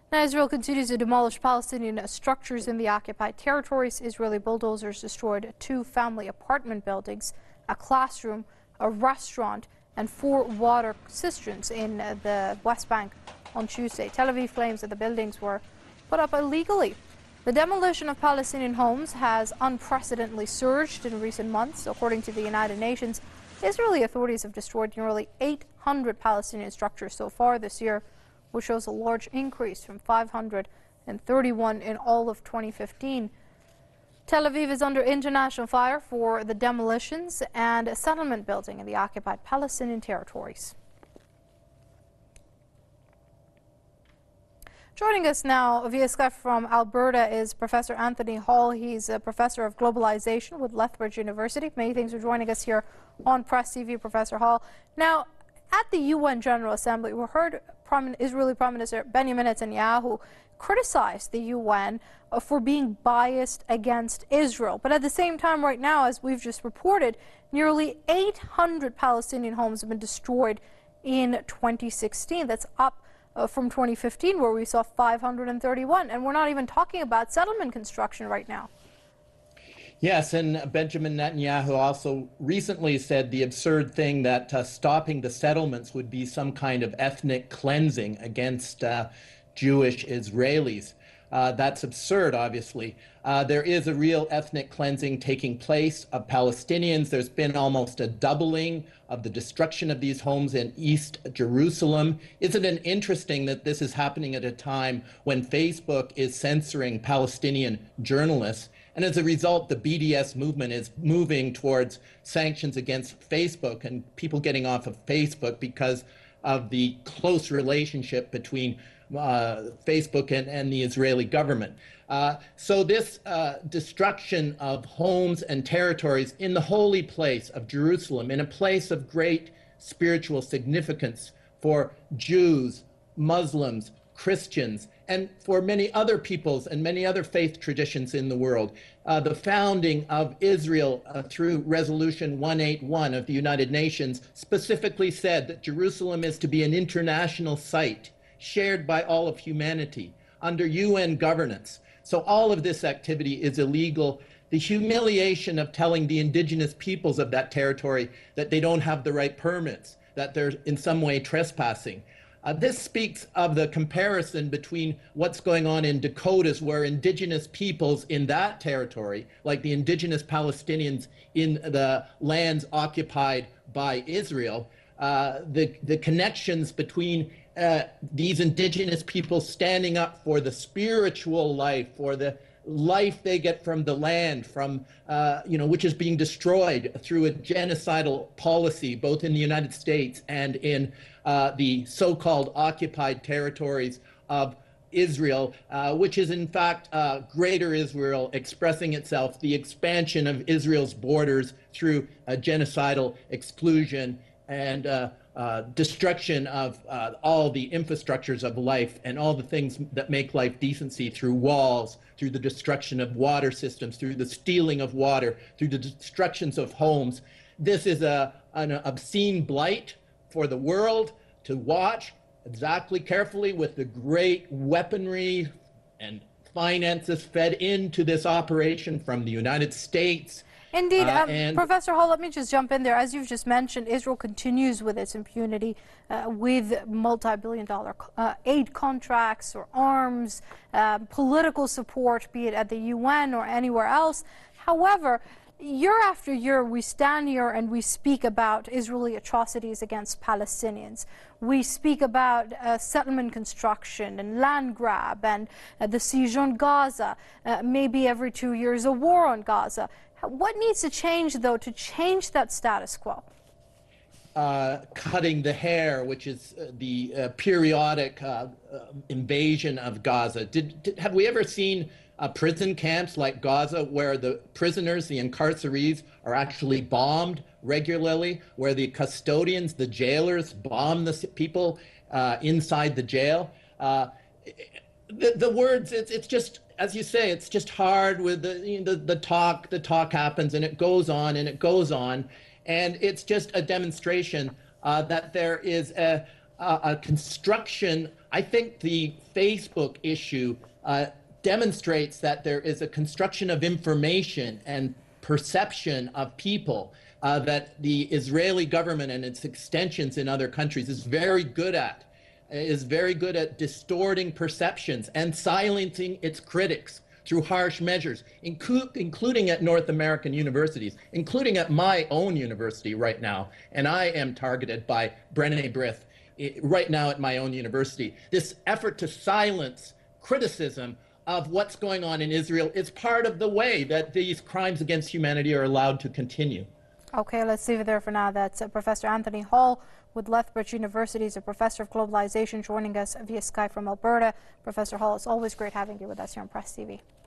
Now, Israel continues to demolish Palestinian structures in the occupied territories. Israeli bulldozers destroyed 2 family apartment buildings, a classroom, a restaurant, and 4 water cisterns in the West Bank on Tuesday. Tel Aviv claims that the buildings were put up illegally. The demolition of Palestinian homes has unprecedentedly surged in recent months. According to the United Nations, Israeli authorities have destroyed nearly 800 Palestinian structures so far this year, which shows a large increase from 531 in all of 2015. Tel Aviv is under international fire for the demolitions and a settlement building in the occupied Palestinian territories. Joining us now via Skype from Alberta is Professor Anthony Hall. He's a professor of globalization with Lethbridge University. Many thanks for joining us here on Press TV, Professor Hall. Now, at the UN General Assembly, we heard Israeli Prime Minister Benjamin Netanyahu criticize the UN for being biased against Israel. But at the same time, right now, as we've just reported, nearly 800 Palestinian homes have been destroyed in 2016. That's up from 2015, where we saw 531. And we're not even talking about settlement construction right now. Yes, and Benjamin Netanyahu also recently said the absurd thing that stopping the settlements would be some kind of ethnic cleansing against Jewish Israelis. That's absurd, obviously. There is a real ethnic cleansing taking place of Palestinians. There's been almost a doubling of the destruction of these homes in East Jerusalem. Isn't it interesting that this is happening at a time when Facebook is censoring Palestinian journalists? And as a result, the BDS movement is moving towards sanctions against Facebook and people getting off of Facebook because of the close relationship between Facebook and the Israeli government. So this destruction of homes and territories in the holy place of Jerusalem, in a place of great spiritual significance for Jews, Muslims, Christians, and for many other peoples and many other faith traditions in the world. The founding of Israel through Resolution 181 of the United Nations specifically said that Jerusalem is to be an international site shared by all of humanity under UN governance. So all of this activity is illegal. The humiliation of telling the indigenous peoples of that territory that they don't have the right permits, that they're in some way trespassing. This speaks of the comparison between what's going on in Dakotas, where indigenous peoples in that territory, like the indigenous Palestinians in the lands occupied by Israel, the connections between these indigenous people standing up for the spiritual life, for the life they get from the land, from which is being destroyed through a genocidal policy, both in the United States and in the so-called occupied territories of Israel, which is in fact Greater Israel expressing itself, the expansion of Israel's borders through a genocidal exclusion and destruction of all the infrastructures of life and all the things that make life decency through walls, through the destruction of water systems, through the stealing of water, through the destructions of homes. This is an obscene blight for the world to watch exactly carefully, with the great weaponry and finances fed into this operation from the United States. Indeed. Professor Hall, let me just jump in there. As you've just mentioned, Israel continues with its impunity with multi-billion-dollar aid contracts or arms, political support, be it at the UN or anywhere else. However, year after year, we stand here and we speak about Israeli atrocities against Palestinians. We speak about settlement construction and land grab and the siege on Gaza. Maybe every 2 years, a war on Gaza. What needs to change, though, to change that status quo? Cutting the hair, which is the periodic invasion of Gaza. Have we ever seen prison camps like Gaza, where the prisoners, the incarcerees, are actually bombed regularly, where the custodians, the jailers, bomb the people inside the jail? The words, it's just, as you say, it's just hard with the talk happens, and it goes on and it goes on. And it's just a demonstration that there is a construction I think the Facebook issue demonstrates that there is a construction of information and perception of people that the Israeli government and its extensions in other countries is very good at distorting perceptions and silencing its critics through harsh measures, including at North American universities, including at my own university right now. And I am targeted by B'nai B'rith right now at my own university. This effort to silence criticism of what's going on in Israel is part of the way that these crimes against humanity are allowed to continue. Okay, let's leave it there for now. That's Professor Anthony Hall with Lethbridge University. He's a professor of globalization, joining us via Skype from Alberta. Professor Hall, it's always great having you with us here on Press TV.